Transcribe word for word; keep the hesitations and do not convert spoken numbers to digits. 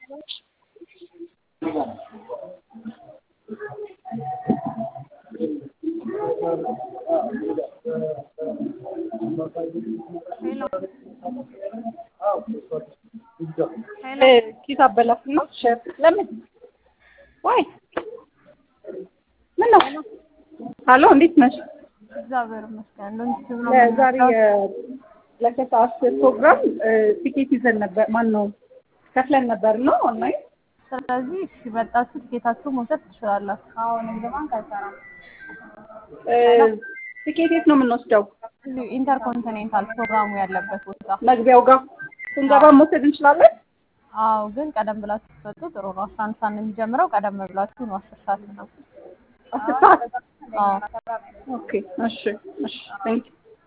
Hello. Eh, ኪስ አበላሽ ነው ሼፍ ለምን ወይ ምን ነው አሎ እንዴት ነሽ? እግዚአብሔር ይመስገን። ለምንድን ነው ለዛሬ ለከሰዓት ፕሮግራም ቲኬት ይዘን ነበር። ማን ነው ከፍለን ነበር ነው ኦንላይን። ስለዚህ እሺ መጣችሁ ቲኬታችሁ መውሰድ ትችላላችሁ። አሁን እንግዲህ ባንክ አይሰራም። ቲኬት የት ነው የምንወስደው? ኢንተርኮንቲኔንታል ፕሮግራሙ ያለበት ቦታ መግቢያው ጋር ስንገባ መውሰድ እንችላለን? አዎ ግን ቀደም ብላችሁ ትወጡ ጥሩ ነው። አስራ አንድ ሰዓት ነው የሚጀምረው። ቀደም ብላችሁ ነው አስር ሰዓት ነው። አስር ሰዓት? አዎ ኦኬ እሺ እሺ ቴንክ